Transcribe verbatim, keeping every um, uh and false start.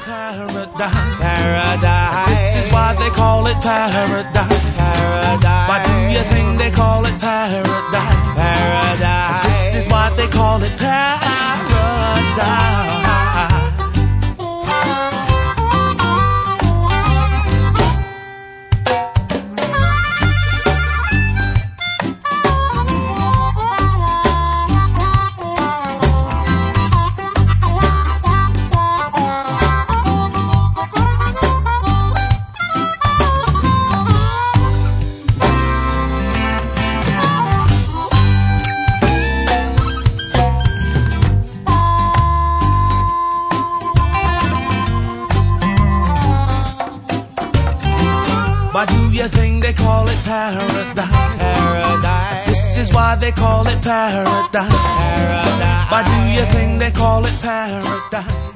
paradise. Paradise. This is why they call it paradise. Paradise. Why do you think they call it paradise? Paradise. This is why they call it paradise. Why do you think they call it paradise? Paradise. This is why they call it paradise. Paradise. Why do you think they call it paradise?